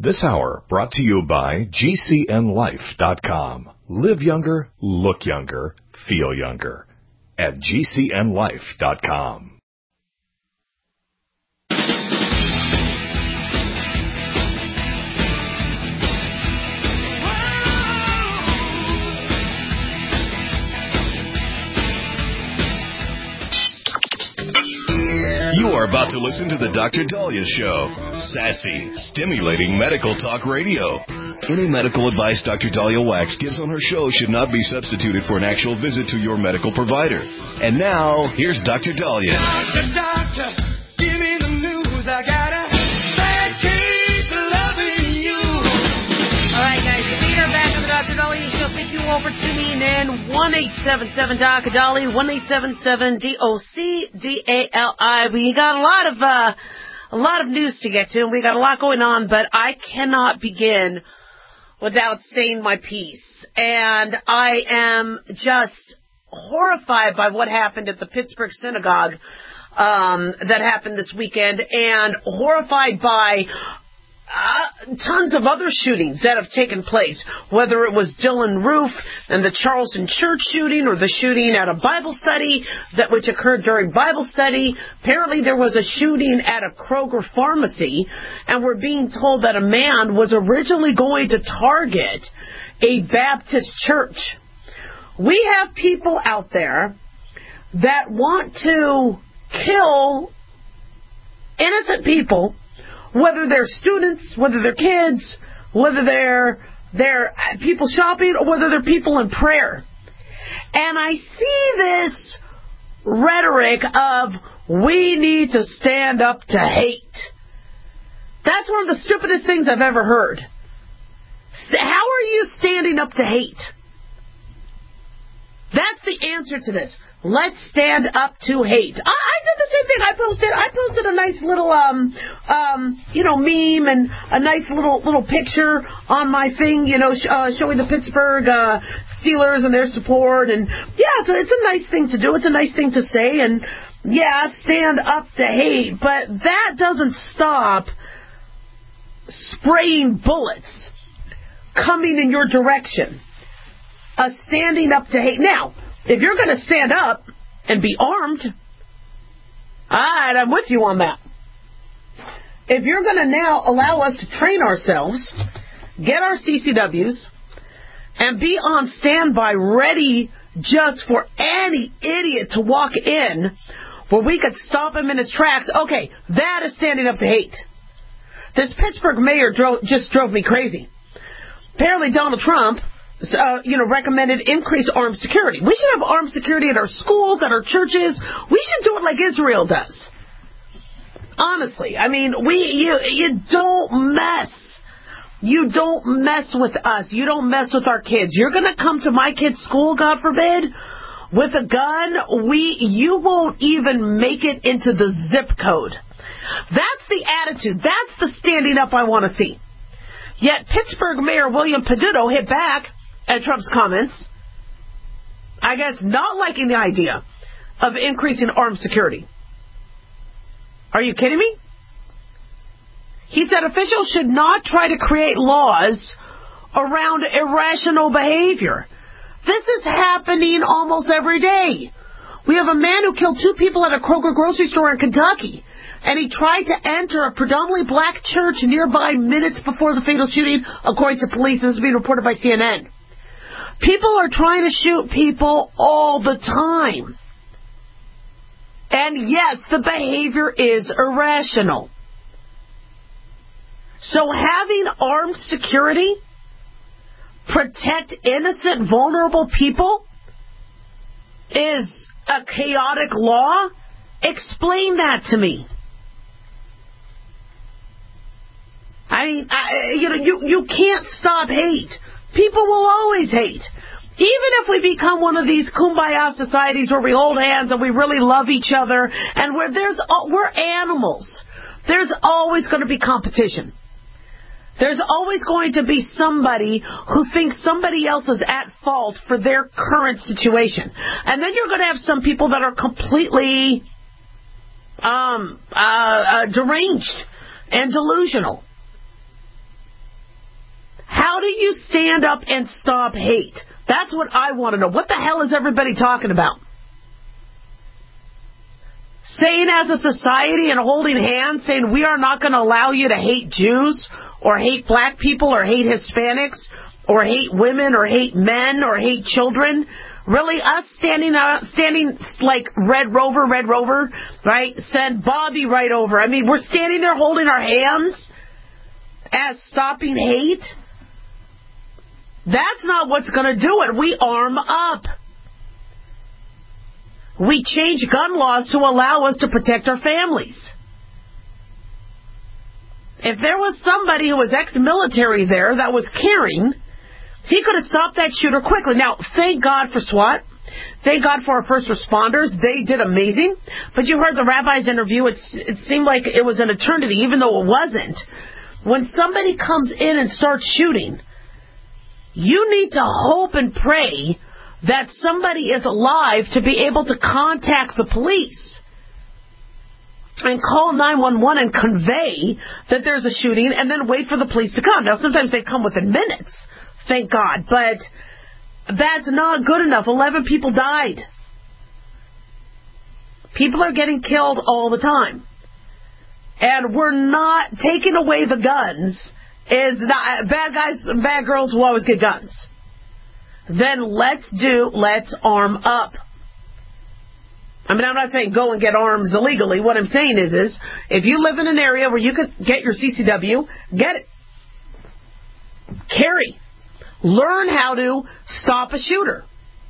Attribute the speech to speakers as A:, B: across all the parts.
A: This hour brought to you by GCNLife.com. Live younger, look younger, feel younger at GCNLife.com. You are about to listen to the Dr. Daliah Show. Sassy, stimulating medical talk radio. Any medical advice Dr. Daliah Wax gives on her show should not be substituted for an actual visit to your medical provider. And now, here's Dr. Daliah.
B: Doctor, give me the news. I gotta keep loving you.
C: All right, guys, we are back on the Dr. Daliah Show. Thank you all for tuning in. 1-877-Dr. 1-877-DOC-DALI. We got a lot of news to get to, and we got a lot going on, but I cannot begin without saying my piece. And I am just horrified by what happened at the Pittsburgh synagogue that happened this weekend, and horrified by tons of other shootings that have taken place, whether it was Dylan Roof and the Charleston church shooting, or the shooting at a Bible study which occurred during Bible study. Apparently there was a shooting at a Kroger pharmacy, and we're being told that a man was originally going to target a Baptist church. We have people out there that want to kill innocent people, whether they're students, whether they're kids, whether they're people shopping, or whether they're people in prayer. And I see this rhetoric of, we need to stand up to hate. That's one of the stupidest things I've ever heard. How are you standing up to hate? That's the answer to this. Let's stand up to hate. I did the same thing. I posted a nice little, meme and a nice little picture on my thing, showing the Pittsburgh Steelers and their support. And yeah, it's a nice thing to do. It's a nice thing to say. And yeah, stand up to hate. But that doesn't stop spraying bullets coming in your direction. Standing up to hate. Now, if you're going to stand up and be armed, all right, I'm with you on that. If you're going to now allow us to train ourselves, get our CCWs, and be on standby, ready just for any idiot to walk in where we could stop him in his tracks, okay, that is standing up to hate. This Pittsburgh mayor just drove me crazy. Apparently Donald Trump recommended increased armed security. We should have armed security at our schools, at our churches. We should do it like Israel does. Honestly, I mean, you don't mess. You don't mess with us. You don't mess with our kids. You're going to come to my kid's school, God forbid, with a gun. You won't even make it into the zip code. That's the attitude. That's the standing up I want to see. Yet Pittsburgh Mayor William Peduto hit back at Trump's comments, I guess not liking the idea of increasing armed security. Are you kidding me? He said officials should not try to create laws around irrational behavior. This is happening almost every day. We have a man who killed 2 people at a Kroger grocery store in Kentucky, and he tried to enter a predominantly black church nearby minutes before the fatal shooting, according to police. This is being reported by CNN. People are trying to shoot people all the time. And yes, the behavior is irrational. So having armed security protect innocent, vulnerable people is a chaotic law? Explain that to me. I mean, you can't stop hate. People will always hate. Even if we become one of these kumbaya societies where we hold hands and we really love each other, and we're animals, there's always going to be competition. There's always going to be somebody who thinks somebody else is at fault for their current situation. And then you're going to have some people that are completely deranged and delusional. do you stand up and stop hate? That's what I want to know. What the hell is everybody talking about? Saying as a society and holding hands, saying we are not going to allow you to hate Jews or hate black people or hate Hispanics or hate women or hate men or hate children. Really, us standing like Red Rover, right? Send Bobby right over. I mean, we're standing there holding our hands as stopping hate. That's not what's going to do it. We arm up. We change gun laws to allow us to protect our families. If there was somebody who was ex-military there that was caring, he could have stopped that shooter quickly. Now, thank God for SWAT. Thank God for our first responders. They did amazing. But you heard the rabbi's interview. It seemed like it was an eternity, even though it wasn't. When somebody comes in and starts shooting, you need to hope and pray that somebody is alive to be able to contact the police and call 911 and convey that there's a shooting and then wait for the police to come. Now, sometimes they come within minutes, thank God, but that's not good enough. 11 people died. People are getting killed all the time. And we're not taking away the guns. Is not bad guys and bad girls will always get guns. Then let's arm up. I mean, I'm not saying go and get arms illegally. What I'm saying is if you live in an area where you can get your CCW, get it. Carry. Learn how to stop a shooter.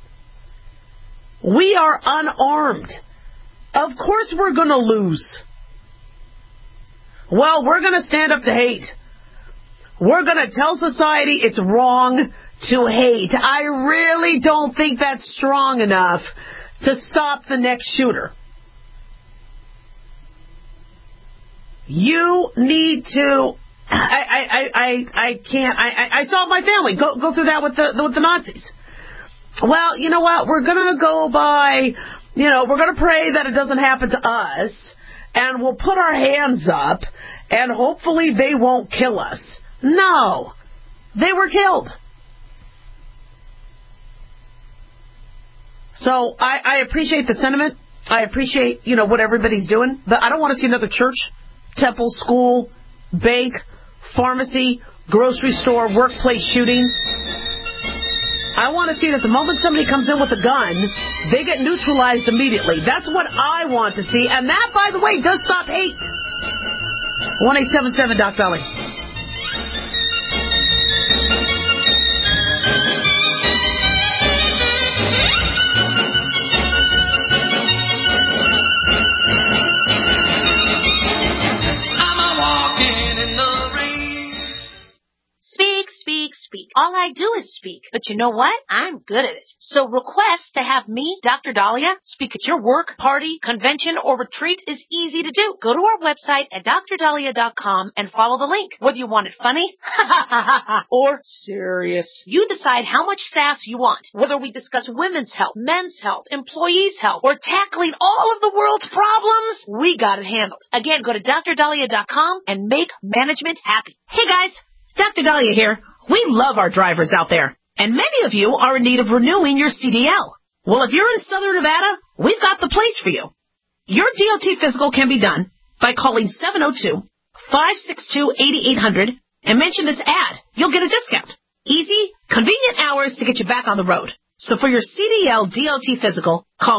C: We are unarmed. Of course we're going to lose. Well, we're going to stand up to hate. We're going to tell society it's wrong to hate. I really don't think that's strong enough to stop the next shooter. You need to... I can't... I saw my family go through that with the Nazis. Well, you know what? We're going to go by... we're going to pray that it doesn't happen to us, and we'll put our hands up, and hopefully they won't kill us. No. They were killed. So I appreciate the sentiment. I appreciate, what everybody's doing. But I don't want to see another church, temple, school, bank, pharmacy, grocery store, workplace shooting. I want to see that the moment somebody comes in with a gun, they get neutralized immediately. That's what I want to see. And that, by the way, does stop hate. 1-877-DOC-BELLY.
D: Speak. All I do is speak. But you know what? I'm good at it. So request to have me, Dr. Dahlia, speak at your work, party, convention, or retreat is easy to do. Go to our website at drdahlia.com and follow the link. Whether you want it funny or serious, you decide how much sass you want. Whether we discuss women's health, men's health, employees' health, or tackling all of the world's problems, we got it handled. Again, go to drdahlia.com and make management happy. Hey guys, Dr. Dahlia here. We love our drivers out there, and many of you are in need of renewing your CDL. Well, if you're in Southern Nevada, we've got the place for you. Your DOT physical can be done by calling 702-562-8800 and mention this ad. You'll get a discount. Easy, convenient hours to get you back on the road. So for your CDL DOT physical, call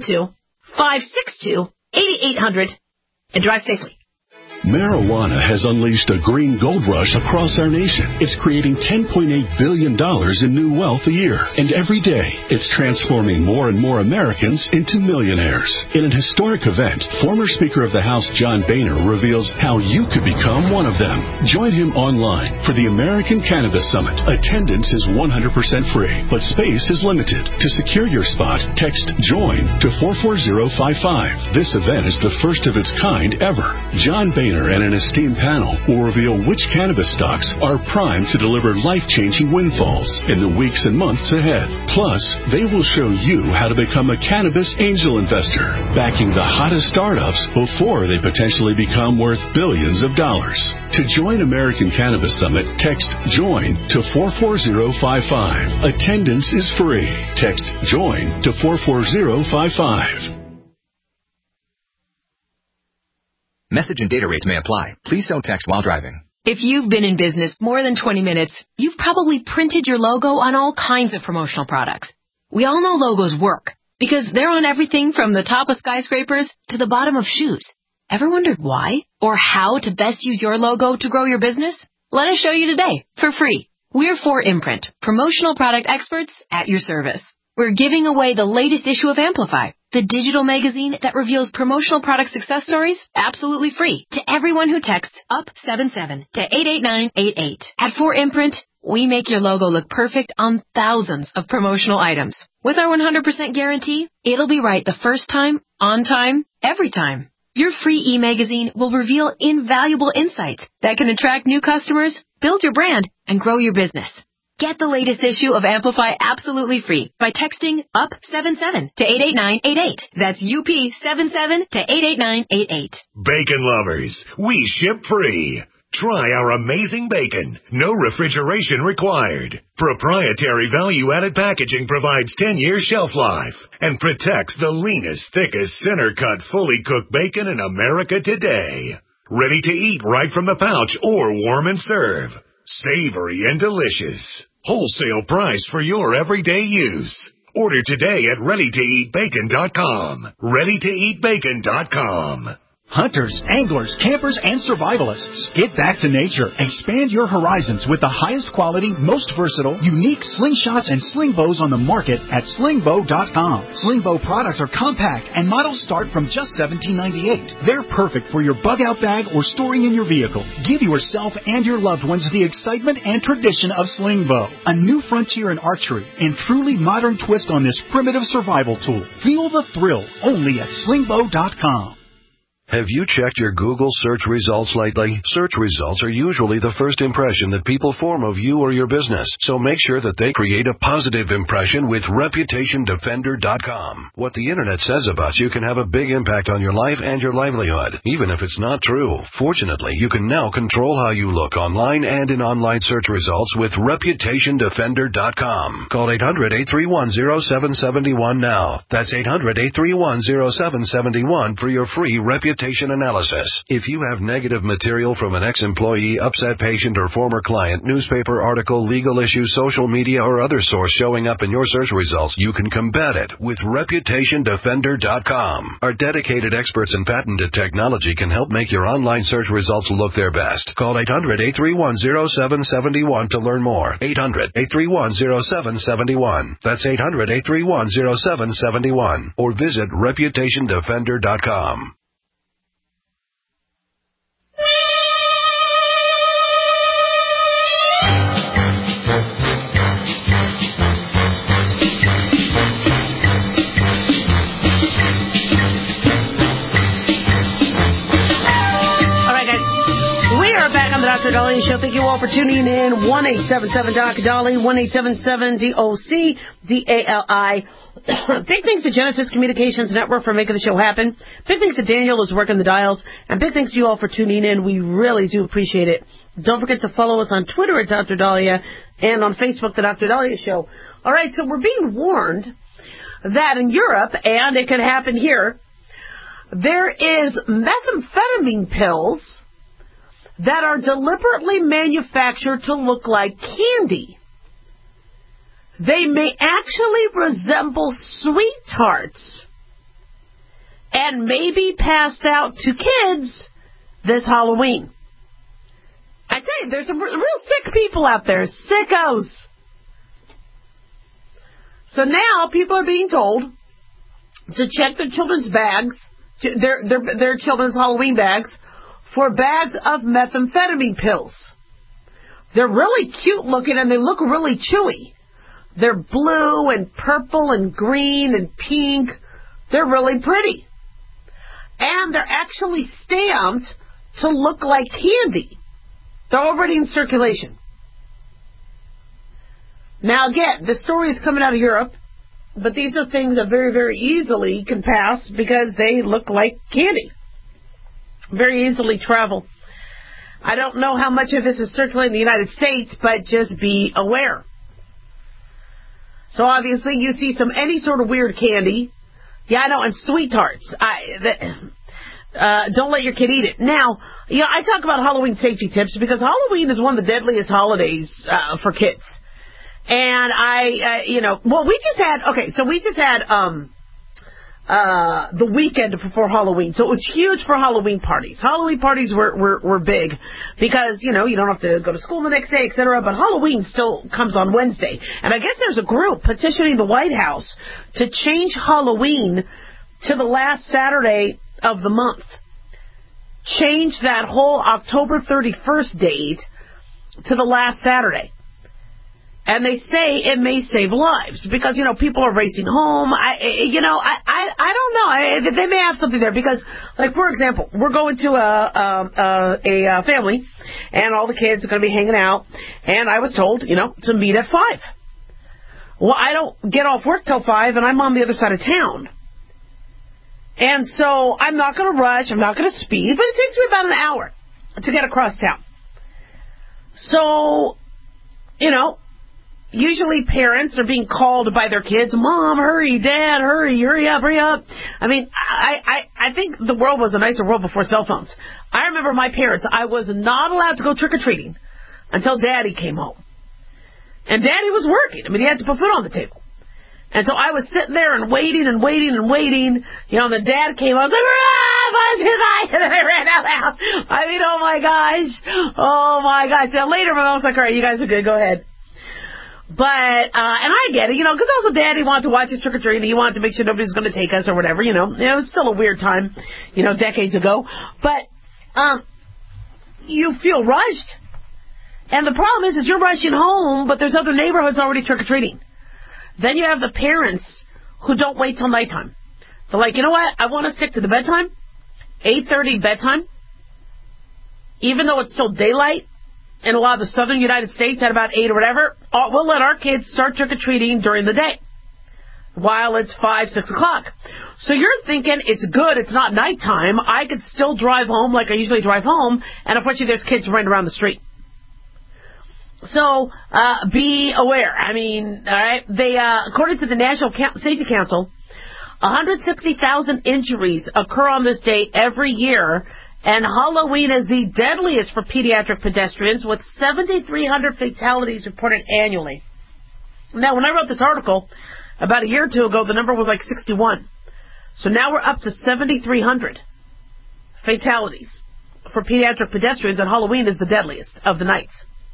D: 702-562-8800 and drive safely.
A: Marijuana has unleashed a green gold rush across our nation. It's creating $10.8 billion in new wealth a year. And every day, it's transforming more and more Americans into millionaires. In an historic event, former Speaker of the House John Boehner reveals how you could become one of them. Join him online for the American Cannabis Summit. Attendance is 100% free, but space is limited. To secure your spot, text JOIN to 44055. This event is the first of its kind ever. John Boehner
E: convener and an esteemed panel will reveal which cannabis stocks are primed to deliver life-changing windfalls in the weeks and months ahead. Plus, they will show you how to become a cannabis angel investor, backing the hottest startups before they potentially become worth billions of dollars. To join American Cannabis Summit, text JOIN to 44055. Attendance is free. Text JOIN to 44055.
F: Message and data rates may apply. Please don't text while driving.
G: If you've been in business more than 20 minutes, you've probably printed your logo on all kinds of promotional products. We all know logos work because they're on everything from the top of skyscrapers to the bottom of shoes. Ever wondered why or how to best use your logo to grow your business? Let us show you today for free. We're 4imprint, promotional product experts at your service. We're giving away the latest issue of Amplify, the digital magazine that reveals promotional product success stories absolutely free to everyone who texts UP77 to 88988. At 4imprint, we make your logo look perfect on thousands of promotional items. With our 100% guarantee, it'll be right the first time, on time, every time. Your free e-magazine will reveal invaluable insights that can attract new customers, build your brand, and grow your business. Get the latest issue of Amplify absolutely free by texting UP77 to 88988. That's UP77 to 88988.
H: Bacon lovers, we ship free. Try our amazing bacon. No refrigeration required. Proprietary value-added packaging provides 10-year shelf life and protects the leanest, thickest, center-cut, fully cooked bacon in America today. Ready to eat right from the pouch or warm and serve. Savory and delicious. Wholesale price for your everyday use. Order today at ReadyToEatBacon.com. ReadyToEatBacon.com.
I: Hunters, anglers, campers, and survivalists. Get back to nature. Expand your horizons with the highest quality, most versatile, unique slingshots and sling bows on the market at slingbow.com. Sling bow products are compact and models start from just $17.98. They're perfect for your bug-out bag or storing in your vehicle. Give yourself and your loved ones the excitement and tradition of sling bow. A new frontier in archery and truly modern twist on this primitive survival tool. Feel the thrill only at slingbow.com.
A: Have you checked your Google search results lately? Search results are usually the first impression that people form of you or your business, so make sure that they create a positive impression with ReputationDefender.com. What the Internet says about you can have a big impact on your life and your livelihood, even if it's not true. Fortunately, you can now control how you look online and in online search results with ReputationDefender.com. Call 800-831-0771 now. That's 800-831-0771 for your free reputation analysis. If you have negative material from an ex-employee, upset patient, or former client, newspaper article, legal issue, social media, or other source showing up in your search results, you can combat it with ReputationDefender.com. Our dedicated experts in patented technology can help make your online search results look their best. Call 800-831-0771 to learn more. 800-831-0771. That's 800-831-0771. Or visit ReputationDefender.com.
C: Dr. Daliah Show. Thank you all for tuning in. 1-877-Dr. 1-877-DOC, D-A-L-I. Big thanks to Genesis Communications Network for making the show happen. Big thanks to Daniel who's working the dials. And big thanks to you all for tuning in. We really do appreciate it. Don't forget to follow us on Twitter at Dr. Daliah and on Facebook, The Dr. Daliah Show. All right, so we're being warned that in Europe, and it could happen here, there is methamphetamine pills that are deliberately manufactured to look like candy. They may actually resemble sweet tarts and may be passed out to kids this Halloween. I tell you, there's some real sick people out there, sickos. So now people are being told to check their children's bags, their children's Halloween bags, for bags of methamphetamine pills. They're really cute looking and they look really chewy. They're blue and purple and green and pink. They're really pretty. And they're actually stamped to look like candy. They're already in circulation. Now, again, this story is coming out of Europe, but these are things that very, very easily can pass because they look like candy. Very easily travel. I don't know how much of this is circulating in the United States, but just be aware. So obviously you see any sort of weird candy. Yeah, I know, and sweet tarts. Don't let your kid eat it. Now, I talk about Halloween safety tips because Halloween is one of the deadliest holidays for kids. And we just had the weekend before Halloween. So it was huge for Halloween parties. Halloween parties were big because, you don't have to go to school the next day, etc. But Halloween still comes on Wednesday. And I guess there's a group petitioning the White House to change Halloween to the last Saturday of the month. Change that whole October 31st date to the last Saturday. And they say it may save lives because, people are racing home. I don't know. They may have something there because, like, for example, we're going to a family and all the kids are going to be hanging out. And I was told, to meet at 5. Well, I don't get off work till 5 and I'm on the other side of town. And so I'm not going to rush. I'm not going to speed, but it takes me about an hour to get across town. So, usually parents are being called by their kids, Mom, hurry, Dad, hurry up. I mean, I think the world was a nicer world before cell phones. I remember my parents, I was not allowed to go trick-or-treating until Daddy came home. And Daddy was working. I mean, he had to put food on the table. And so I was sitting there and waiting. And the Dad came up, and then I ran out of the house. I mean, oh my gosh. Now later, my mom was like, all right, you guys are good, go ahead. But, and I get it, because also Daddy wanted to watch his trick-or-treating. He wanted to make sure nobody's going to take us or whatever, It was still a weird time, decades ago. But, you feel rushed. And the problem is you're rushing home, but there's other neighborhoods already trick-or-treating. Then you have the parents who don't wait till nighttime. They're like, you know what? I want to stick to the bedtime. 8:30 bedtime. Even though it's still daylight. In a lot of the southern United States at about 8 or whatever, we'll let our kids start trick-or-treating during the day while it's 5, 6 o'clock. So you're thinking it's good, it's not nighttime, I could still drive home like I usually drive home, and unfortunately there's kids running around the street. So, be aware. I mean, all right, they, according to the National Safety Council, 160,000 injuries occur on this day every year. And Halloween is the deadliest for pediatric pedestrians, with 7,300 fatalities reported annually. Now, when I wrote this article about a year or two ago, the number was like 61. So now we're up to 7,300 fatalities for pediatric pedestrians, and Halloween is the deadliest of the nights.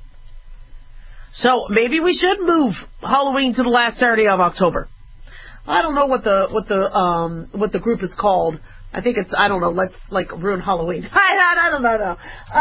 C: So maybe we should move Halloween to the last Saturday of October. I don't know what the group is called. I think it's, I don't know, let's, ruin Halloween. I don't know.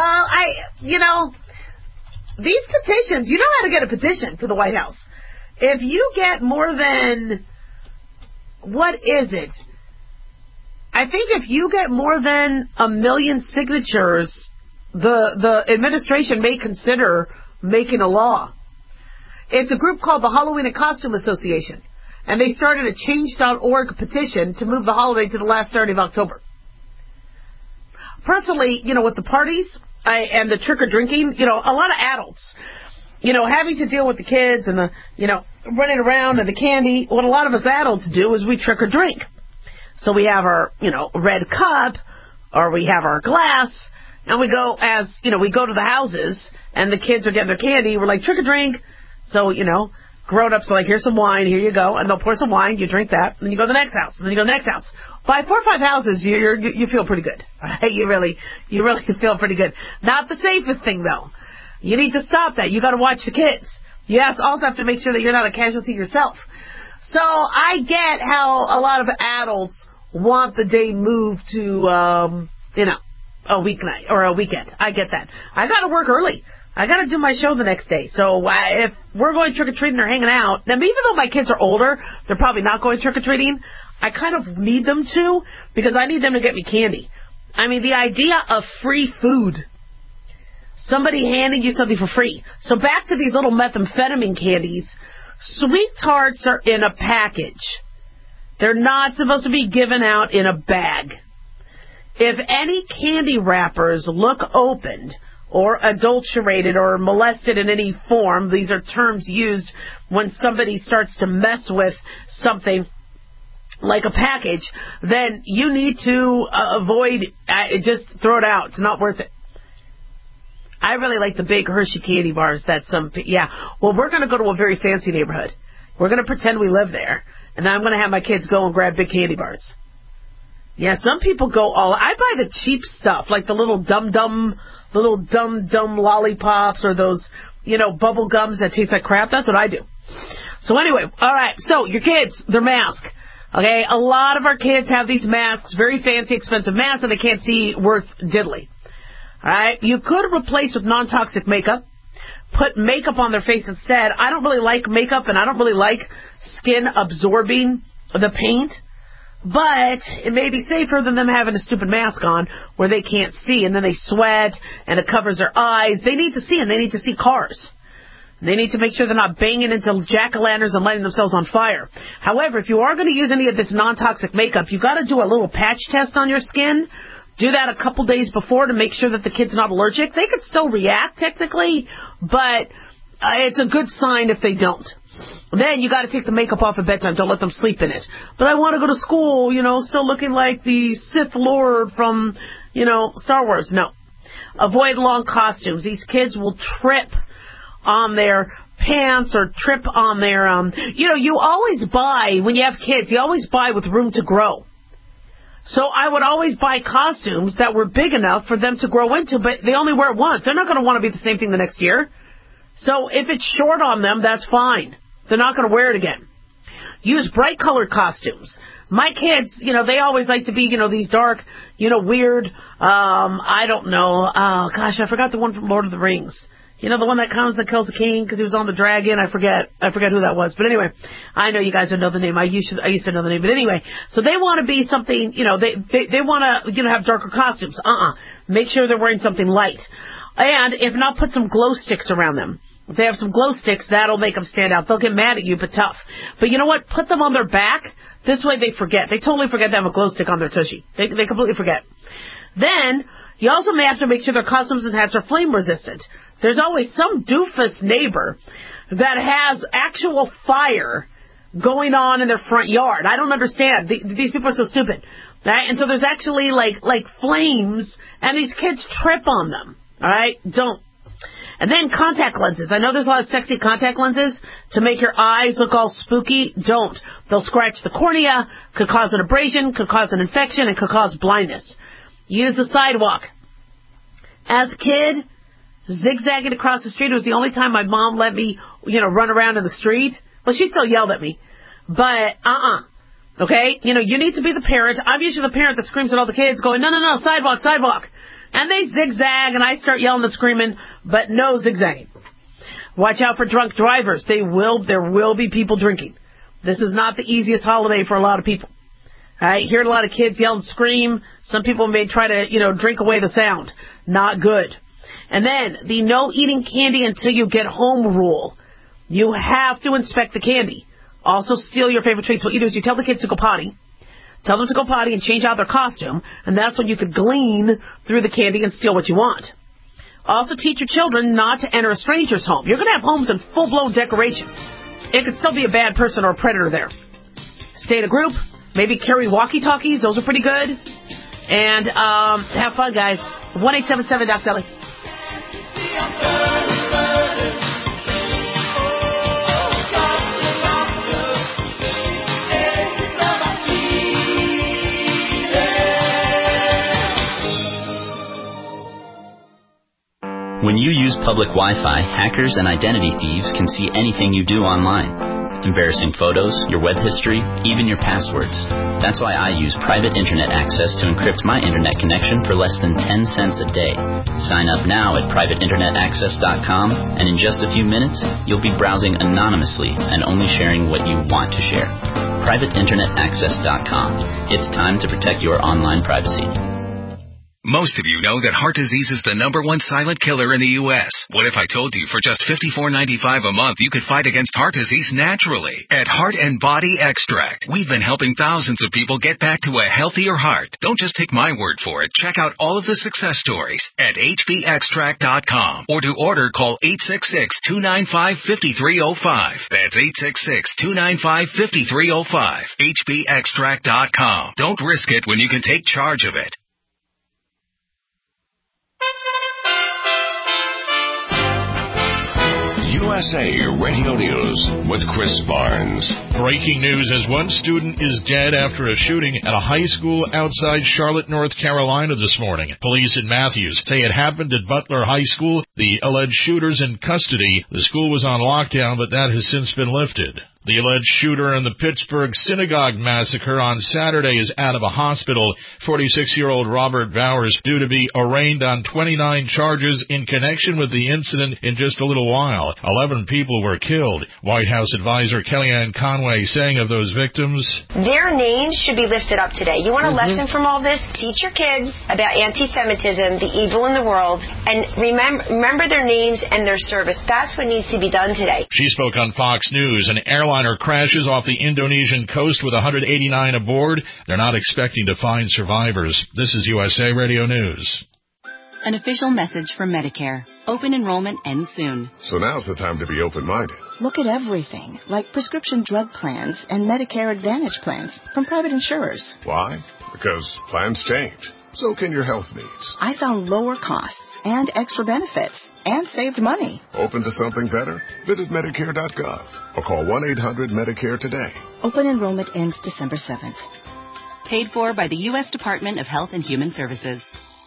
C: These petitions, you know how to get a petition to the White House. If you get more than, what is it? I think if you get more than 1 million signatures, the administration may consider making a law. It's a group called the Halloween and Costume Association. And they started a Change.org petition to move the holiday to the last Saturday of October. Personally, with the parties and the trick-or-drinking, a lot of adults, having to deal with the kids and the, running around and the candy, what a lot of us adults do is we trick-or-drink. So we have our, red cup, or we have our glass, and we go we go to the houses, and the kids are getting their candy. We're like, trick-or-drink. So, grown-ups are like, here's some wine, here you go, and they'll pour some wine, you drink that, and then you go to the next house, and then you go to the next house. By 4 or 5 houses, you feel pretty good, right? You really feel pretty good. Not the safest thing, though. You need to stop that. You got to watch the kids. You also have to make sure that you're not a casualty yourself. So I get how a lot of adults want the day moved to, a weeknight or a weekend. I get that. I got to work early. I got to do my show the next day. So if we're going trick-or-treating or hanging out, now even though my kids are older, they're probably not going trick-or-treating, I kind of need them to, because I need them to get me candy. I mean, the idea of free food. Somebody handing you something for free. So back to these little methamphetamine candies. Sweet Tarts are in a package. They're not supposed to be given out in a bag. If any candy wrappers look opened or adulterated or molested in any form, these are terms used when somebody starts to mess with something like a package, then you need to avoid, just throw it out. It's not worth it. I really like the big Hershey candy bars that well, we're going to go to a very fancy neighborhood. We're going to pretend we live there, and then I'm going to have my kids go and grab big candy bars. Yeah, some people go I buy the cheap stuff, like the little dum-dum lollipops or those, bubble gums that taste like crap. That's what I do. So anyway, all right, so your kids, their mask. Okay, a lot of our kids have these masks, very fancy, expensive masks, and they can't see worth diddly. All right, you could replace with non-toxic makeup. Put makeup on their face instead. I don't really like makeup, and I don't really like skin absorbing the paint. But it may be safer than them having a stupid mask on where they can't see, and then they sweat, and it covers their eyes. They need to see, and they need to see cars. They need to make sure they're not banging into jack-o'-lanterns and lighting themselves on fire. However, if you are going to use any of this non-toxic makeup, you've got to do a little patch test on your skin. Do that a couple days before to make sure that the kid's not allergic. They could still react, technically, but it's a good sign if they don't. Then you got to take the makeup off at bedtime. Don't let them sleep in it. But I want to go to school, still looking like the Sith Lord from, Star Wars. No. Avoid long costumes. These kids will trip on their pants or trip on their, you always buy, when you have kids, you always buy with room to grow. So I would always buy costumes that were big enough for them to grow into, but they only wear it once. They're not going to want to be the same thing the next year. So if it's short on them, that's fine. They're not going to wear it again. Use bright colored costumes. My kids, they always like to be, these dark, weird, I don't know. Oh, gosh, I forgot the one from Lord of the Rings. The one that comes that kills the king because he was on the dragon. I forget who that was. But anyway, I know you guys don't know the name. I used to know the name. But anyway, so they want to be something, they want to, have darker costumes. Make sure they're wearing something light. And if not, put some glow sticks around them. If they have some glow sticks, that'll make them stand out. They'll get mad at you, but tough. But you know what? Put them on their back. This way they forget. They totally forget to have a glow stick on their tushy. They completely forget. Then, you also may have to make sure their costumes and hats are flame resistant. There's always some doofus neighbor that has actual fire going on in their front yard. I don't understand. These people are so stupid. Right? And so there's actually like flames, and these kids trip on them. All right? Don't. And then contact lenses. I know there's a lot of sexy contact lenses to make your eyes look all spooky. Don't. They'll scratch the cornea, could cause an abrasion, could cause an infection, and could cause blindness. Use the sidewalk. As a kid, zigzagging across the street was the only time my mom let me, run around in the street. Well, she still yelled at me. But, okay? You need to be the parent. I'm usually the parent that screams at all the kids going, no, sidewalk, sidewalk. And they zigzag, and I start yelling and screaming, but no zigzagging. Watch out for drunk drivers. There will be people drinking. This is not the easiest holiday for a lot of people. I hear a lot of kids yell and scream. Some people may try to, drink away the sound. Not good. And then, the no eating candy until you get home rule. You have to inspect the candy. Also, steal your favorite treats. What you do is you tell the kids to go potty. Tell them to go potty and change out their costume, and that's when you could glean through the candy and steal what you want. Also, teach your children not to enter a stranger's home. You're going to have homes in full-blown decoration. It could still be a bad person or a predator there. Stay in a group. Maybe carry walkie-talkies. Those are pretty good. And have fun, guys. 1-877-DOC-DELI.
J: When you use public Wi-Fi, hackers and identity thieves can see anything you do online. Embarrassing photos, your web history, even your passwords. That's why I use private internet access to encrypt my internet connection for less than 10 cents a day. Sign up now at privateinternetaccess.com, and in just a few minutes, you'll be browsing anonymously and only sharing what you want to share. privateinternetaccess.com. It's time to protect your online privacy.
K: Most of you know that heart disease is the #1 silent killer in the U.S. What if I told you for just $54.95 a month you could fight against heart disease naturally? At Heart and Body Extract, we've been helping thousands of people get back to a healthier heart. Don't just take my word for it. Check out all of the success stories at hbextract.com, or to order, call 866-295-5305. That's 866-295-5305. hbextract.com. Don't risk it when you can take charge of it.
A: USA Radio News with Chris Barnes.
L: Breaking news as one student is dead after a shooting at a high school outside Charlotte, North Carolina this morning. Police in Matthews say it happened at Butler High School. The alleged shooter's in custody. The school was on lockdown, but that has since been lifted. The alleged shooter in the Pittsburgh synagogue massacre on Saturday is out of a hospital. 46-year-old Robert Bowers due to be arraigned on 29 charges in connection with the incident in just a little while. 11 people were killed. White House advisor Kellyanne Conway saying of those victims,
M: their names should be lifted up today. You want a lesson from all this? Teach your kids about anti-Semitism, the evil in the world, and remember their names and their service. That's what needs to be done today.
L: She spoke on Fox News. An airliner crashes off the Indonesian coast with 189 aboard. They're not expecting to find survivors. This is USA Radio News.
N: An official message from Medicare. Open enrollment ends soon.
O: So now's the time to be open-minded.
P: Look at everything, like prescription drug plans and Medicare Advantage plans from private insurers.
O: Why? Because plans change. So can your health needs.
P: I found lower costs and extra benefits and saved money.
O: Open to something better? Visit Medicare.gov or call 1-800-MEDICARE today.
P: Open enrollment ends December 7th.
N: Paid for by the U.S. Department of Health and Human Services.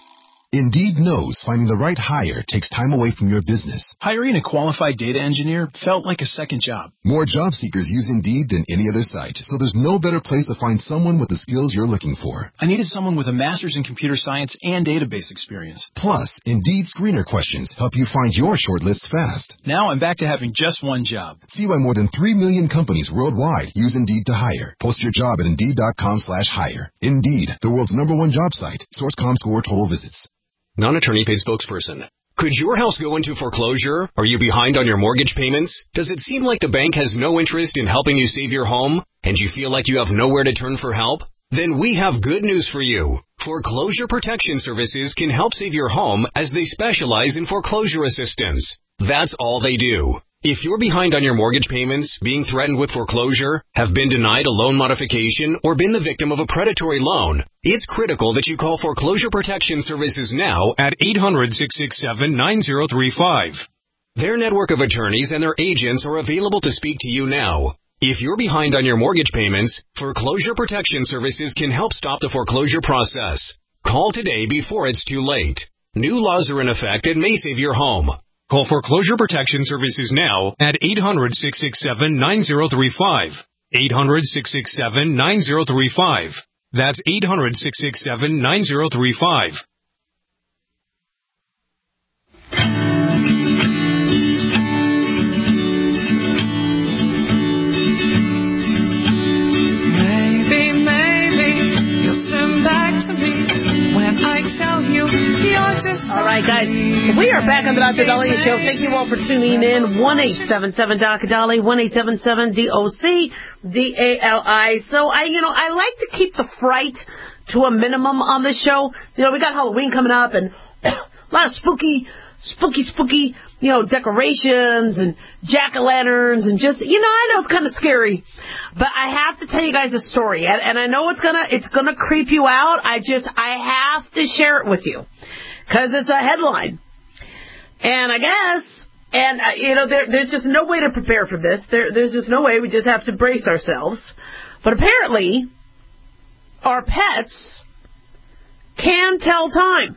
Q: Indeed knows finding the right hire takes time away from your business.
R: Hiring a qualified data engineer felt like a second job.
Q: More job seekers use Indeed than any other site, so there's no better place to find someone with the skills you're looking for.
R: I needed someone with a master's in computer science and database experience.
Q: Plus, Indeed screener questions help you find your shortlist fast.
R: Now I'm back to having just one job.
Q: See why more than 3 million companies worldwide use Indeed to hire. Post your job at Indeed.com/hire. Indeed, the world's #1 job site. Source ComScore total visits.
S: Non-attorney paid spokesperson. Could your house go into foreclosure? Are you behind on your mortgage payments? Does it seem like the bank has no interest in helping you save your home? And you feel like you have nowhere to turn for help? Then we have good news for you. Foreclosure Protection Services can help save your home as they specialize in foreclosure assistance. That's all they do. If you're behind on your mortgage payments, being threatened with foreclosure, have been denied a loan modification, or been the victim of a predatory loan, it's critical that you call Foreclosure Protection Services now at 800-667-9035. Their network of attorneys and their agents are available to speak to you now. If you're behind on your mortgage payments, Foreclosure Protection Services can help stop the foreclosure process. Call today before it's too late. New laws are in effect that may save your home. Call Foreclosure Protection Services now at 800-667-9035. 800-667-9035. That's 800-667-9035.
B: Maybe you'll turn back to me when I tell you you're just so.
C: All right, guys, we are back on the Dr. Dahlia Show. Thank you all for tuning in. 1-877-Dr. 1-877-DOC-DALI. So I like to keep the fright to a minimum on this show. We got Halloween coming up and a lot of spooky, decorations and jack-o'-lanterns and just, I know it's kind of scary, but I have to tell you guys a story, and I know it's gonna creep you out. I have to share it with you because it's a headline, and I guess, there's just no way to prepare for this. There's just no way. We just have to brace ourselves. But apparently, our pets can tell time.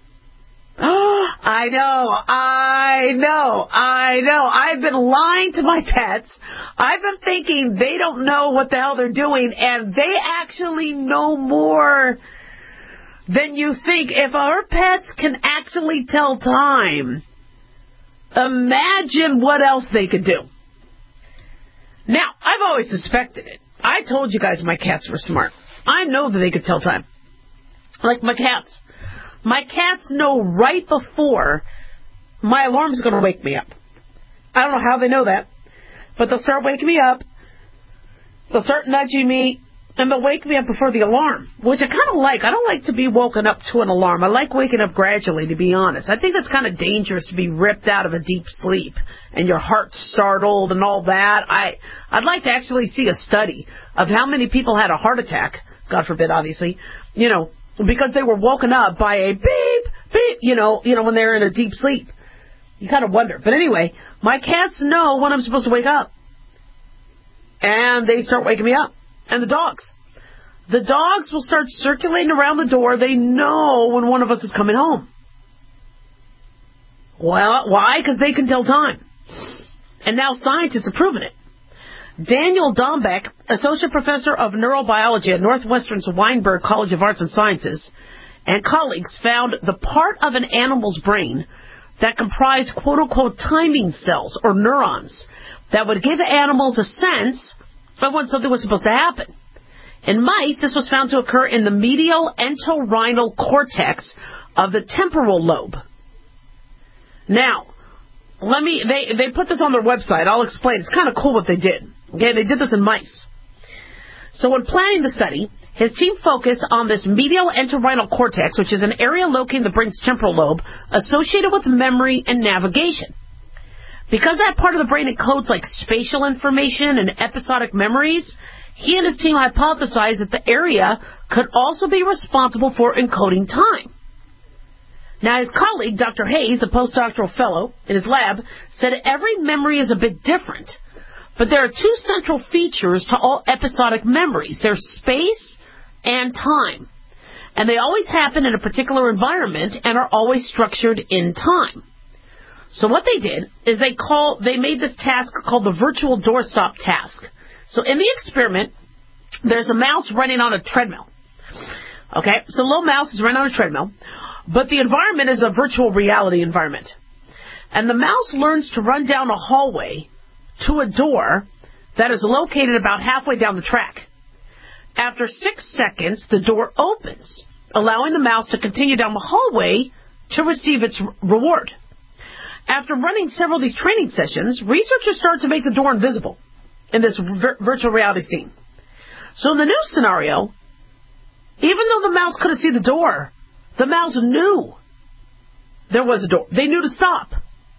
C: I know. I've been lying to my pets. I've been thinking they don't know what the hell they're doing, and they actually know more than you think. If our pets can actually tell time, imagine what else they could do. Now, I've always suspected it. I told you guys my cats were smart. I know that they could tell time. Like my cats. My cats know right before my alarm is going to wake me up. I don't know how they know that, but they'll start waking me up. They'll start nudging me, and they'll wake me up before the alarm, which I kind of like. I don't like to be woken up to an alarm. I like waking up gradually, to be honest. I think that's kind of dangerous to be ripped out of a deep sleep and your heart startled and all that. I'd like to actually see a study of how many people had a heart attack, God forbid, obviously, because they were woken up by a beep, beep, when they're in a deep sleep. You kind of wonder. But anyway, my cats know when I'm supposed to wake up. And they start waking me up. And the dogs. The dogs will start circulating around the door. They know when one of us is coming home. Well, why? Because they can tell time. And now scientists have proven it. Daniel Dombeck, associate professor of neurobiology at Northwestern's Weinberg College of Arts and Sciences, and colleagues found the part of an animal's brain that comprised quote-unquote timing cells or neurons that would give animals a sense of when something was supposed to happen. In mice, this was found to occur in the medial entorhinal cortex of the temporal lobe. Now, they put this on their website. I'll explain. It's kind of cool what they did. Okay, they did this in mice. So when planning the study, his team focused on this medial entorhinal cortex, which is an area located in the brain's temporal lobe associated with memory and navigation. Because that part of the brain encodes like spatial information and episodic memories, he and his team hypothesized that the area could also be responsible for encoding time. Now, his colleague, Dr. Hayes, a postdoctoral fellow in his lab, said every memory is a bit different, but there are two central features to all episodic memories. There's space and time, and they always happen in a particular environment and are always structured in time. So what they did is they made this task called the virtual doorstop task. So in the experiment, there's a mouse running on a treadmill. Okay, so the little mouse is running on a treadmill, but the environment is a virtual reality environment. And the mouse learns to run down a hallway to a door that is located about halfway down the track. After 6 seconds, the door opens, allowing the mouse to continue down the hallway to receive its reward. After running several of these training sessions, researchers started to make the door invisible in this virtual reality scene. So in the new scenario, even though the mouse couldn't see the door, the mouse knew there was a door. They knew to stop.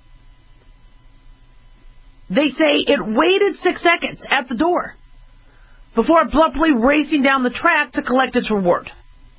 C: They say it waited 6 seconds at the door before abruptly racing down the track to collect its reward.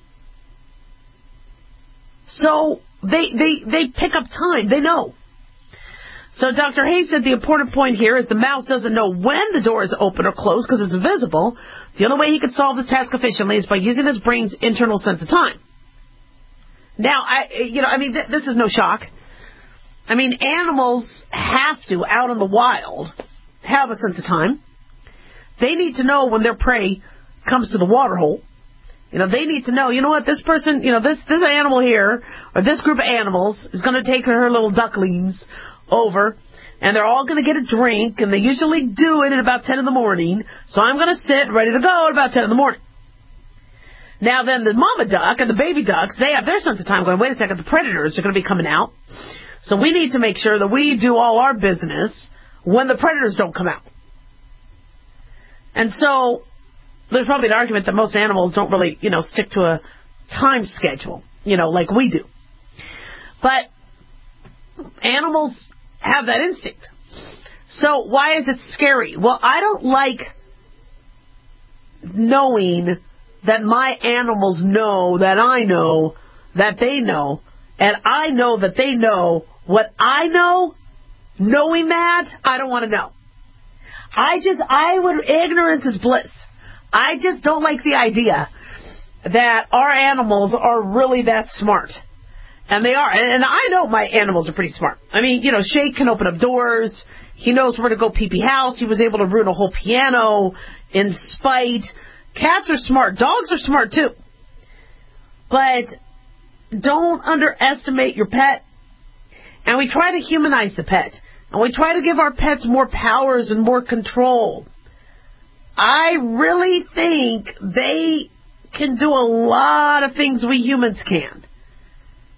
C: So they pick up time. They know. So Dr. Hayes said the important point here is the mouse doesn't know when the door is open or closed because it's invisible. The only way he could solve this task efficiently is by using his brain's internal sense of time. Now, this is no shock. I mean, animals have to, out in the wild, have a sense of time. They need to know when their prey comes to the water hole. They need to know, what, this person, this animal here, or this group of animals is going to take her little ducklings over, and they're all going to get a drink, and they usually do it at about 10 in the morning, so I'm going to sit ready to go at about 10 in the morning. Now then, the mama duck and the baby ducks, they have their sense of time going, wait a second, the predators are going to be coming out, so we need to make sure that we do all our business when the predators don't come out. And so there's probably an argument that most animals don't really, stick to a time schedule, like we do. But animals have that instinct. So why is it scary? Well, I don't like knowing that my animals know that I know that they know, and I know that they know what I know. Knowing that, I don't want to know. Ignorance is bliss. I just don't like the idea that our animals are really that smart. And they are. And I know my animals are pretty smart. I mean, Shake can open up doors. He knows where to go pee-pee house. He was able to ruin a whole piano in spite. Cats are smart. Dogs are smart, too. But don't underestimate your pet. And we try to humanize the pet. And we try to give our pets more powers and more control. I really think they can do a lot of things we humans can.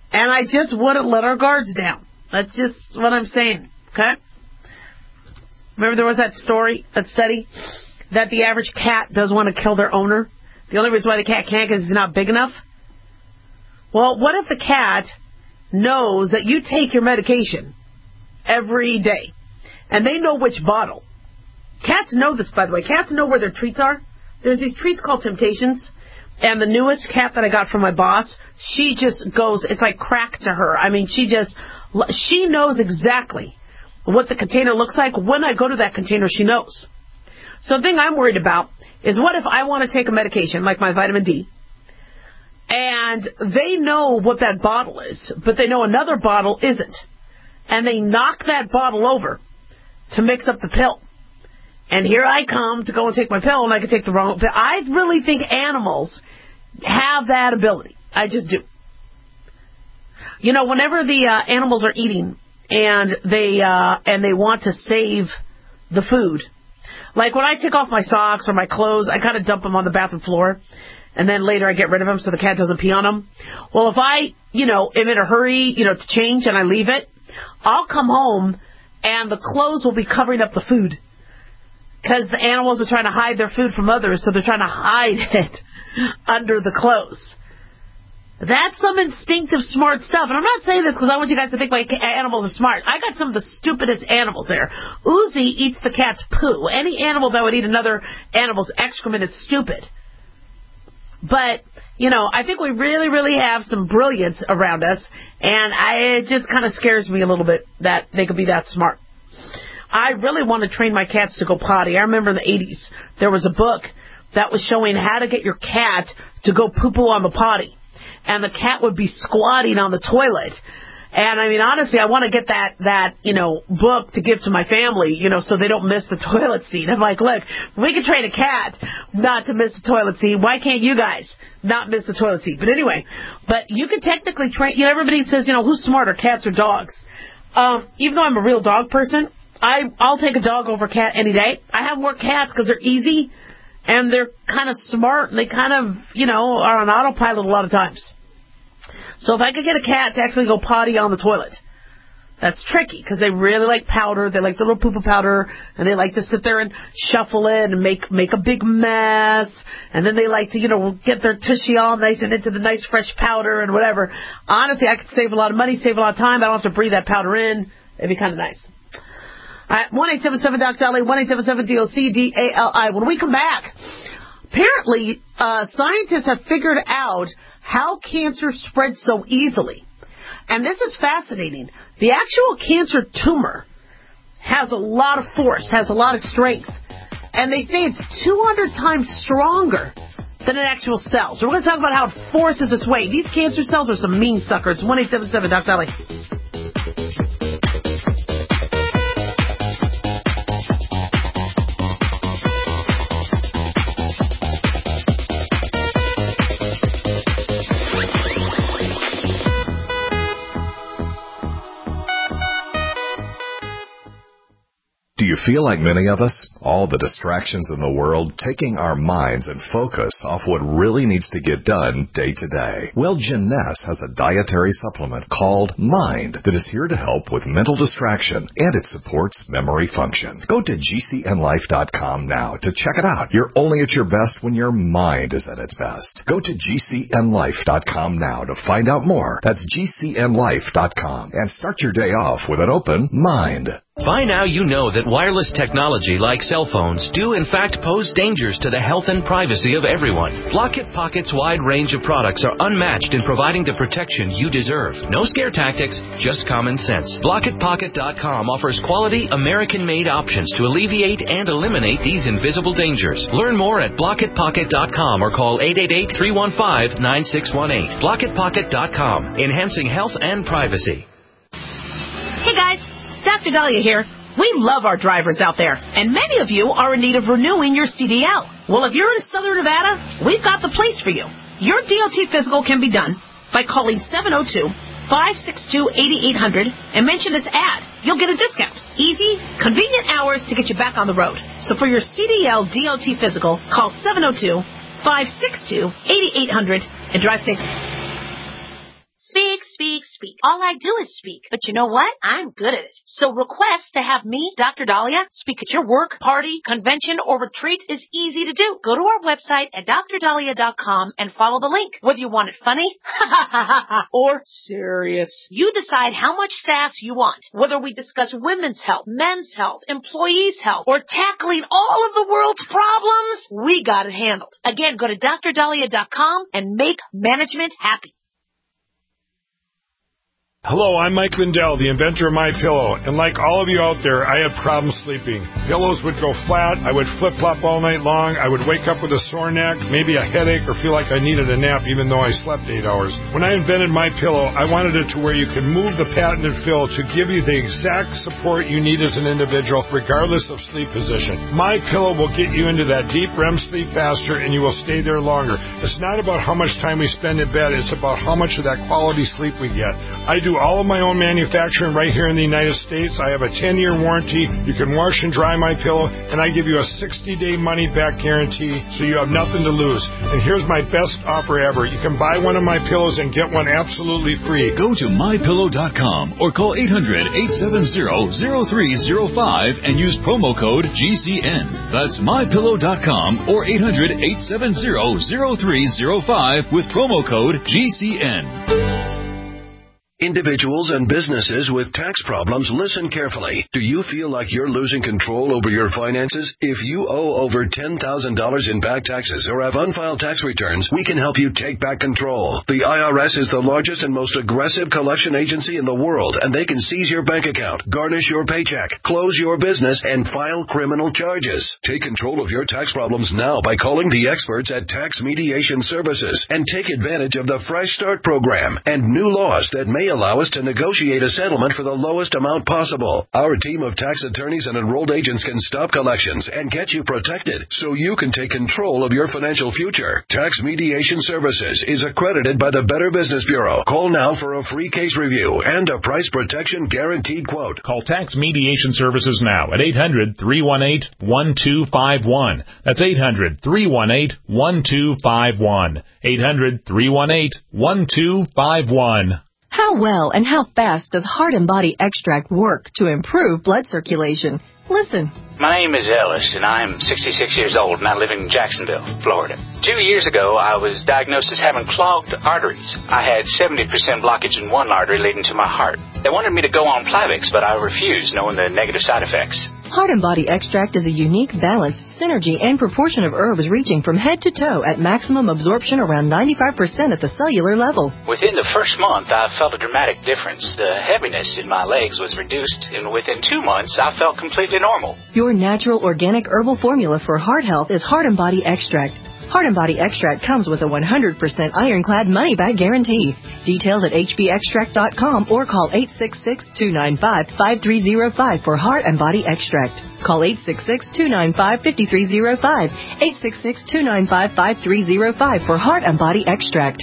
C: And I just wouldn't let our guards down. That's just what I'm saying, okay? Remember there was that study, that the average cat does want to kill their owner? The only reason why the cat can't is he's not big enough? Well, what if the cat knows that you take your medication every day, and they know which bottle? Cats know this, by the way. Cats know where their treats are. There's these treats called Temptations, and the newest cat that I got from my boss, she just goes, it's like crack to her. I mean, she knows exactly what the container looks like. When I go to that container, she knows. So the thing I'm worried about is what if I want to take a medication, like my vitamin D, and they know what that bottle is, but they know another bottle isn't, and they knock that bottle over to mix up the pill. And here I come to go and take my pill, and I can take the wrong pill. I really think animals have that ability. I just do. You know, whenever the animals are eating and they want to save the food, like when I take off my socks or my clothes, I kind of dump them on the bathroom floor, and then later I get rid of them so the cat doesn't pee on them. Well, if I, am in a hurry, to change and I leave it, I'll come home and the clothes will be covering up the food. Because the animals are trying to hide their food from others, so they're trying to hide it under the clothes. That's some instinctive, smart stuff. And I'm not saying this because I want you guys to think my animals are smart. I got some of the stupidest animals there. Uzi eats the cat's poo. Any animal that would eat another animal's excrement is stupid. But, I think we really, really have some brilliance around us, and it just kind of scares me a little bit that they could be that smart. I really want to train my cats to go potty. I remember in the 80s, there was a book that was showing how to get your cat to go poo-poo on the potty. And the cat would be squatting on the toilet. And, I mean, honestly, I want to get that book to give to my family, so they don't miss the toilet seat. I'm like, look, we can train a cat not to miss the toilet seat. Why can't you guys not miss the toilet seat? But anyway, you can technically train, everybody says, who's smarter, cats or dogs? Even though I'm a real dog person, I'll take a dog over a cat any day. I have more cats because they're easy and they're kind of smart and they kind of, are on autopilot a lot of times. So if I could get a cat to actually go potty on the toilet, that's tricky because they really like powder. They like the little poo-poo powder, and they like to sit there and shuffle it and make a big mess. And then they like to, get their tushy all nice and into the nice fresh powder and whatever. Honestly, I could save a lot of money, save a lot of time. I don't have to breathe that powder in. It'd be kind of nice. All right, 1-877-DOC-DALI, 1-877-DOC-DALI. When we come back, apparently scientists have figured out how cancer spreads so easily. And this is fascinating. The actual cancer tumor has a lot of force, has a lot of strength. And they say it's 200 times stronger than an actual cell. So we're going to talk about how it forces its way. These cancer cells are some mean suckers. 1-877-DOC-DALI.
T: Do you feel like many of us? All the distractions in the world taking our minds and focus off what really needs to get done day to day. Well, Jeunesse has a dietary supplement called Mind that is here to help with mental distraction, and it supports memory function. Go to GCNlife.com now to check it out. You're only at your best when your mind is at its best. Go to GCNlife.com now to find out more. That's GCNlife.com, and start your day off with an open mind.
U: By now you know that wireless technology like cell phones do in fact pose dangers to the health and privacy of everyone. Block-It Pocket's wide range of products are unmatched in providing the protection you deserve. No scare tactics, just common sense. BlockItPocket.com offers quality American-made options to alleviate and eliminate these invisible dangers. Learn more at BlockItPocket.com or call 888-315-9618. BlockItPocket.com, enhancing health and privacy.
D: Hey guys, Dr. Dahlia here. We love our drivers out there, and many of you are in need of renewing your CDL. Well, if you're in Southern Nevada, we've got the place for you. Your DOT physical can be done by calling 702-562-8800 and mention this ad. You'll get a discount. Easy, convenient hours to get you back on the road. So for your CDL DOT physical, call 702-562-8800 and drive safe. Speak speak, speak. All I do is speak. But you know what? I'm good at it. So request to have me, Dr. Dahlia, speak at your work, party, convention, or retreat is easy to do. Go to our website at drdahlia.com and follow the link. Whether you want it funny or serious, you decide how much sass you want. Whether we discuss women's health, men's health, employees' health, or tackling all of the world's problems, we got it handled. Again, go to drdahlia.com and make management happy.
E: Hello, I'm Mike Lindell, the inventor of MyPillow, and like all of you out there, I had problems sleeping. Pillows would go flat, I would flip-flop all night long, I would wake up with a sore neck, maybe a headache, or feel like I needed a nap even though I slept 8 hours. When I invented MyPillow, I wanted it to where you can move the patented fill to give you the exact support you need as an individual, regardless of sleep position. MyPillow will get you into that deep REM sleep faster, and you will stay there longer. It's not about how much time we spend in bed, it's about how much of that quality sleep we get. I do all of my own manufacturing right here in the United States. I have a 10-year warranty. You can wash and dry my pillow, and I give you a 60-day money-back guarantee, so you have nothing to lose. And here's my best offer ever. You can buy one of my pillows and get one absolutely free.
V: Go to MyPillow.com or call 800-870-0305 and use promo code GCN. That's MyPillow.com or 800-870-0305 with promo code GCN.
A: Individuals and businesses with tax problems, listen carefully. Do you feel like you're losing control over your finances? If you owe over $10,000 in back taxes or have unfiled tax returns, we can help you take back control. The IRS is the largest and most aggressive collection agency in the world, and they can seize your bank account, garnish your paycheck, close your business, and file criminal charges. Take control of your tax problems now by calling the experts at Tax Mediation Services and take advantage of the Fresh Start program and new laws that may allow us to negotiate a settlement for the lowest amount possible. Our team of tax attorneys and enrolled agents can stop collections and get you protected so you can take control of your financial future. Tax Mediation Services is accredited by the Better Business Bureau. Call now for a free case review and a price protection guaranteed quote.
W: Call Tax Mediation Services now at 800-318-1251. That's 800-318-1251. 800-318-1251.
G: How well and how fast does Heart and Body Extract work to improve blood circulation? Listen.
X: My name is Ellis, and I'm 66 years old, and I live in Jacksonville, Florida. 2 years ago, I was diagnosed as having clogged arteries. I had 70% blockage in one artery leading to my heart. They wanted me to go on Plavix, but I refused, knowing the negative side effects.
G: Heart and Body Extract is a unique balance, synergy, and proportion of herbs reaching from head to toe at maximum absorption around 95% at the cellular level.
X: Within the first month, I felt a dramatic difference. The heaviness in my legs was reduced, and within 2 months, I felt completely normal.
G: Your natural organic herbal formula for heart health is Heart and Body Extract. Heart and Body Extract comes with a 100% ironclad money-back guarantee. Details at hbextract.com or call 866-295-5305 for Heart and Body Extract. Call 866-295-5305. 866-295-5305 for Heart and Body Extract.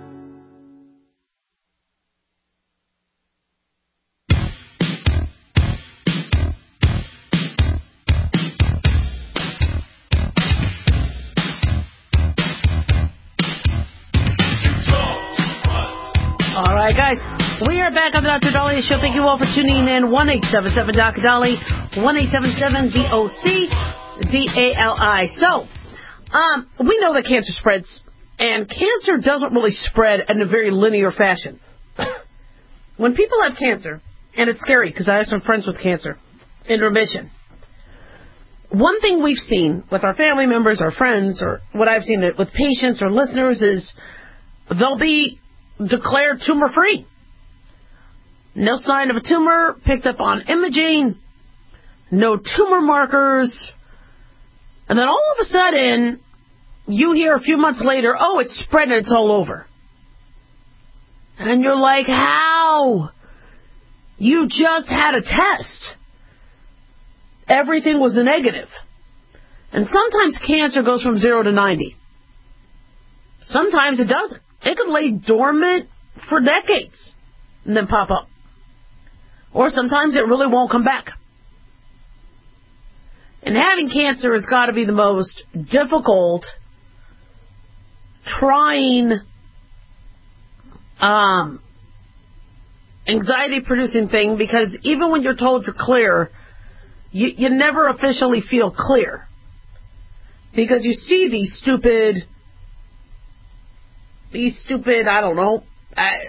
C: All right, guys, we are back on the Dr. Dahlia Show. Thank you all for tuning in. 1-877-Dr. 1-877-DOC-DALI. So, we know that cancer spreads, and cancer doesn't really spread in a very linear fashion. When people have cancer, and it's scary because I have some friends with cancer in remission, one thing we've seen with our family members, our friends, or what I've seen with patients or listeners is they'll be declared tumor-free. No sign of a tumor picked up on imaging, no tumor markers, and then all of a sudden, you hear a few months later, oh, it's spread and it's all over. And you're like, how? You just had a test. Everything was a negative. And sometimes cancer goes from 0 to 90. Sometimes it doesn't. It could lay dormant for decades and then pop up. Or sometimes it really won't come back. And having cancer has got to be the most difficult, trying anxiety-producing thing because even when you're told you're clear, you never officially feel clear. Because you see these stupid, I don't know, I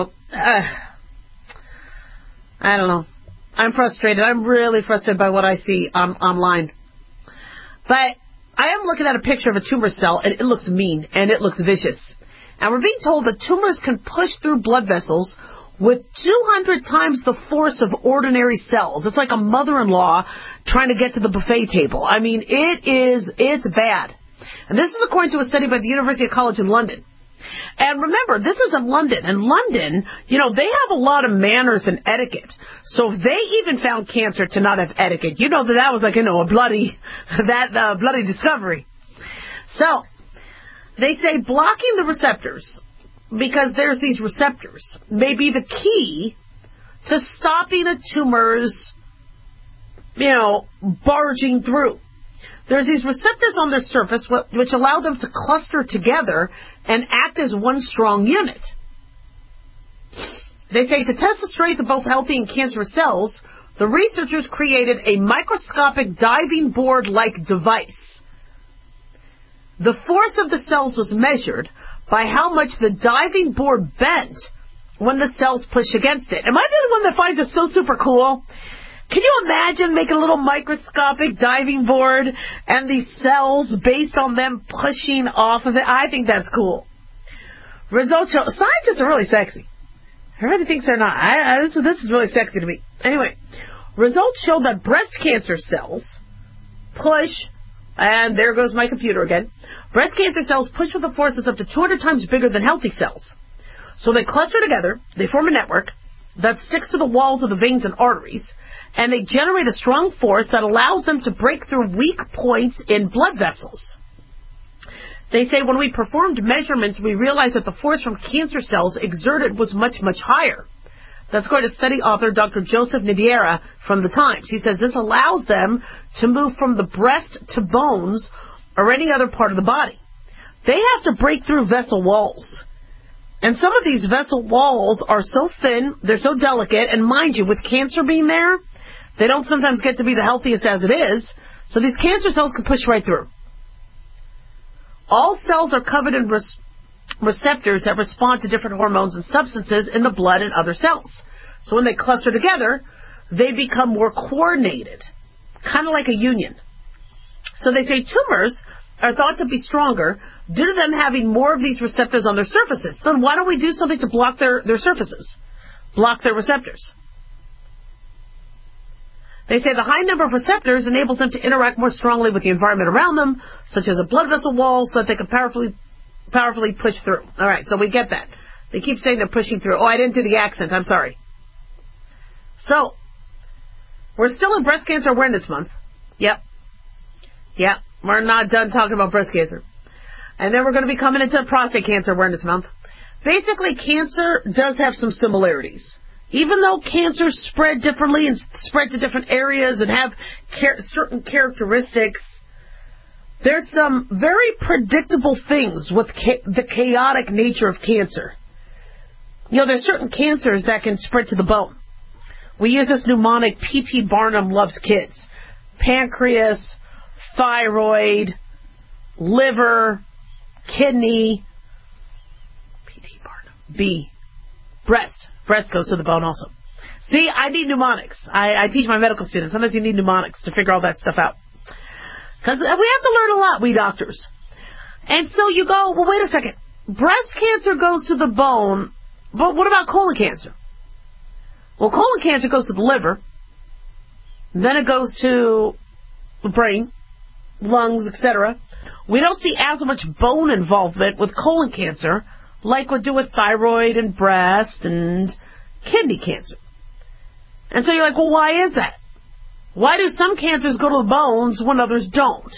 C: don't know. I'm frustrated. I'm really frustrated by what I see online. But I am looking at a picture of a tumor cell, and it looks mean, and it looks vicious. And we're being told that tumors can push through blood vessels with 200 times the force of ordinary cells. It's like a mother-in-law trying to get to the buffet table. I mean, it's bad. And this is according to a study by the University College in London. And remember, this is in London. And London, they have a lot of manners and etiquette. So if they even found cancer to not have etiquette, that was like, a bloody discovery. So they say blocking the receptors, because there's these receptors, may be the key to stopping a tumor's, barging through. There's these receptors on their surface which allow them to cluster together and act as one strong unit. They say to test the strength of both healthy and cancerous cells, the researchers created a microscopic diving board-like device. The force of the cells was measured by how much the diving board bent when the cells push against it. Am I the only one that finds it so super cool? Can you imagine making a little microscopic diving board and these cells based on them pushing off of it? I think that's cool. Results show scientists are really sexy. Everybody thinks they're not. This is really sexy to me. Anyway, results show that breast cancer cells push, and there goes my computer again. Breast cancer cells push with a force that's up to 200 times bigger than healthy cells. So they cluster together, they form a network that sticks to the walls of the veins and arteries, and they generate a strong force that allows them to break through weak points in blood vessels. They say when we performed measurements, we realized that the force from cancer cells exerted was much, much higher. That's according to study author Dr. Joseph Nidiera from The Times. He says this allows them to move from the breast to bones or any other part of the body. They have to break through vessel walls. And some of these vessel walls are so thin, they're so delicate, and mind you, with cancer being there, they don't sometimes get to be the healthiest as it is, so these cancer cells can push right through. All cells are covered in receptors that respond to different hormones and substances in the blood and other cells. So when they cluster together, they become more coordinated, kind of like a union. So they say tumors are thought to be stronger due to them having more of these receptors on their surfaces. Then why don't we do something to block their surfaces, block their receptors? They say the high number of receptors enables them to interact more strongly with the environment around them, such as a blood vessel wall, so that they can powerfully push through. All right, so we get that. They keep saying they're pushing through. Oh, I didn't do the accent. I'm sorry. So, we're still in Breast Cancer Awareness Month. Yep. We're not done talking about breast cancer. And then we're going to be coming into Prostate Cancer Awareness Month. Basically, cancer does have some similarities. Even though cancers spread differently and spread to different areas and have certain characteristics, there's some very predictable things with the chaotic nature of cancer. There's certain cancers that can spread to the bone. We use this mnemonic, P.T. Barnum loves kids. Pancreas, thyroid, liver, kidney, P.T. Barnum, B, breast. Breast goes to the bone also. See, I need mnemonics. I teach my medical students. Sometimes you need mnemonics to figure all that stuff out. Because we have to learn a lot, we doctors. And so you go, well, wait a second. Breast cancer goes to the bone, but what about colon cancer? Well, colon cancer goes to the liver. Then it goes to the brain, lungs, etc. We don't see as much bone involvement with colon cancer like we do with thyroid and breast and kidney cancer. And so you're like, well, why is that? Why do some cancers go to the bones when others don't?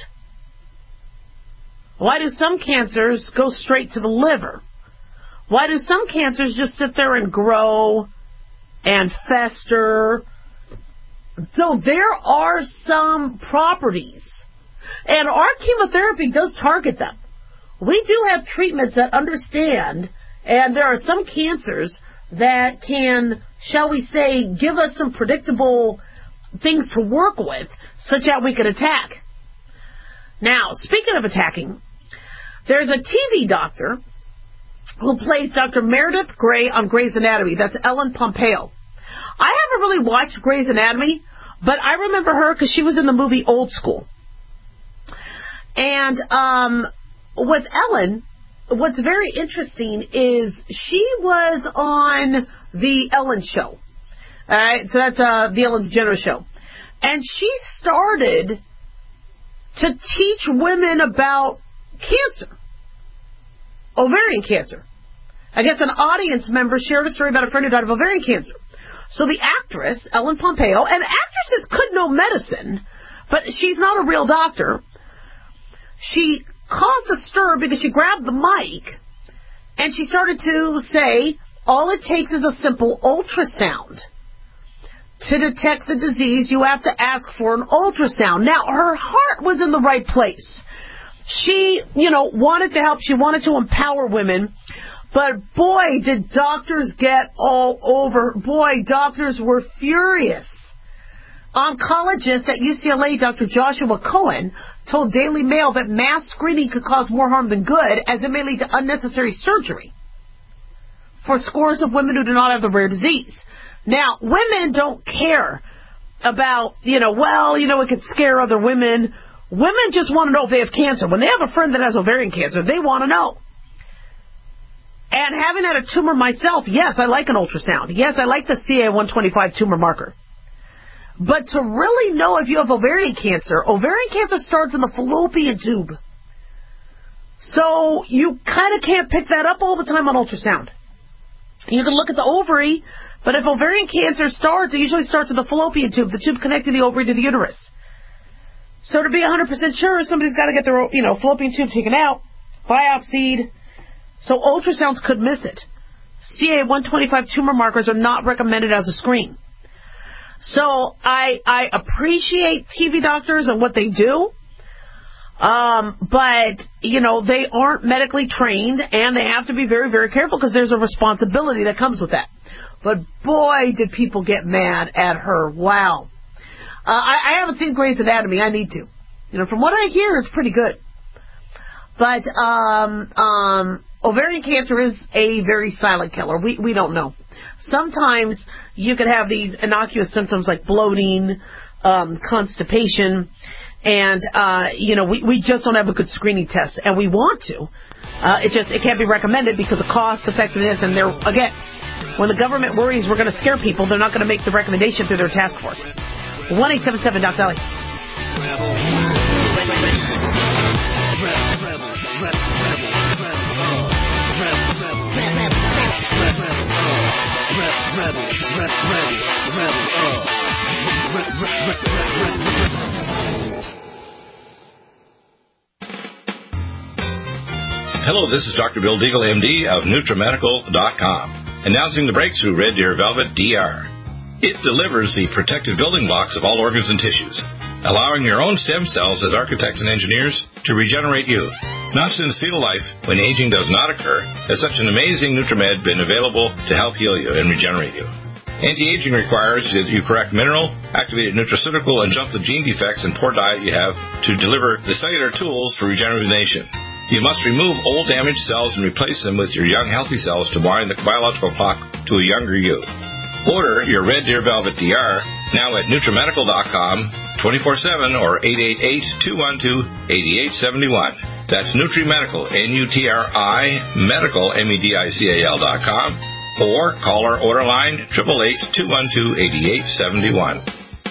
C: Why do some cancers go straight to the liver? Why do some cancers just sit there and grow and fester? So there are some properties. And our chemotherapy does target them. We do have treatments that understand, and there are some cancers that can shall we say, give us some predictable things to work with such that we could attack. Now, speaking of attacking, there's a TV doctor who plays Dr. Meredith Grey on Grey's Anatomy. That's Ellen Pompeo. I haven't really watched Grey's Anatomy, but I remember her because she was in the movie Old School. And with Ellen, what's very interesting is she was on The Ellen Show. All right, so that's The Ellen DeGeneres Show. And she started to teach women about cancer, ovarian cancer. I guess an audience member shared a story about a friend who died of ovarian cancer. So the actress, Ellen Pompeo, and actresses could know medicine, but she's not a real doctor. She caused a stir because she grabbed the mic and she started to say, all it takes is a simple ultrasound. To detect the disease, you have to ask for an ultrasound. Now, her heart was in the right place. She, wanted to help. She wanted to empower women. But boy, did doctors get all over. Boy, doctors were furious. Oncologist at UCLA, Dr. Joshua Cohen, told Daily Mail that mass screening could cause more harm than good, as it may lead to unnecessary surgery for scores of women who do not have the rare disease. Now, women don't care about, it could scare other women. Women just want to know if they have cancer. When they have a friend that has ovarian cancer, they want to know. And having had a tumor myself, yes, I like an ultrasound. Yes, I like the CA-125 tumor marker. But to really know if you have ovarian cancer starts in the fallopian tube. So you kind of can't pick that up all the time on ultrasound. You can look at the ovary, but if ovarian cancer starts, it usually starts in the fallopian tube, the tube connecting the ovary to the uterus. So to be 100% sure, somebody's got to get their, fallopian tube taken out, biopsied. So ultrasounds could miss it. CA-125 tumor markers are not recommended as a screen. So I appreciate TV doctors and what they do, but, they aren't medically trained, and they have to be very, very careful because there's a responsibility that comes with that. But boy, did people get mad at her. Wow. I haven't seen Grey's Anatomy. I need to. From what I hear, it's pretty good. But ovarian cancer is a very silent killer. We don't know. Sometimes you can have these innocuous symptoms like bloating, constipation, and, we just don't have a good screening test, and we want to. It can't be recommended because of cost, effectiveness, and again, when the government worries we're going to scare people, they're not going to make the recommendation through their task force. 1-877-DOC-DOLLY.
F: Hello, this is Dr. Bill Deagle, MD of NutriMedical.com, announcing the breakthrough Red Deer Velvet DR. It delivers the protective building blocks of all organs and tissues, allowing your own stem cells as architects and engineers to regenerate youth. Not since fetal life, when aging does not occur, has such an amazing NutriMed been available to help heal you and regenerate you. Anti-aging requires that you correct mineral, activated nutraceutical, and jump the gene defects and poor diet you have to deliver the cellular tools for regeneration. You must remove old damaged cells and replace them with your young healthy cells to wind the biological clock to a younger you. Order your Red Deer Velvet DR now at NutriMedical.com 24/7 or 888-212-8871. That's NutriMedical, N-U-T-R-I, Medical, MEDICAL.com, or call our order line 888-212-8871.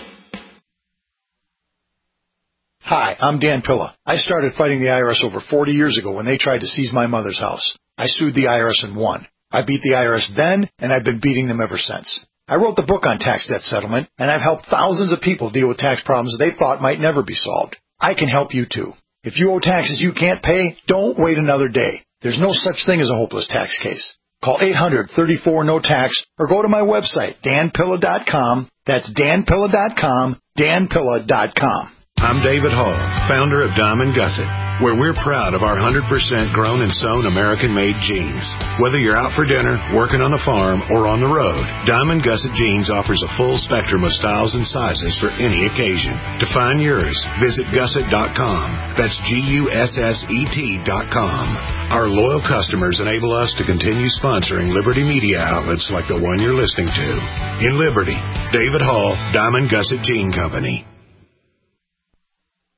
R: Hi, I'm Dan Pilla. I started fighting the IRS over 40 years ago when they tried to seize my mother's house. I sued the IRS and won. I beat the IRS then, and I've been beating them ever since. I wrote the book on tax debt settlement, and I've helped thousands of people deal with tax problems they thought might never be solved. I can help you too. If you owe taxes you can't pay, don't wait another day. There's no such thing as a hopeless tax case. Call 800-34-NO-TAX or go to my website, danpilla.com. That's danpilla.com, danpilla.com.
H: I'm David Hall, founder of Diamond Gusset. where we're proud of our 100% grown and sewn American-made jeans. Whether you're out for dinner, working on the farm, or on the road, Diamond Gusset Jeans offers a full spectrum of styles and sizes for any occasion. To find yours, visit gusset.com. That's GUSSET.com. Our loyal customers enable us to continue sponsoring Liberty media outlets like the one you're listening to. In Liberty, David Hall, Diamond Gusset Jean Company.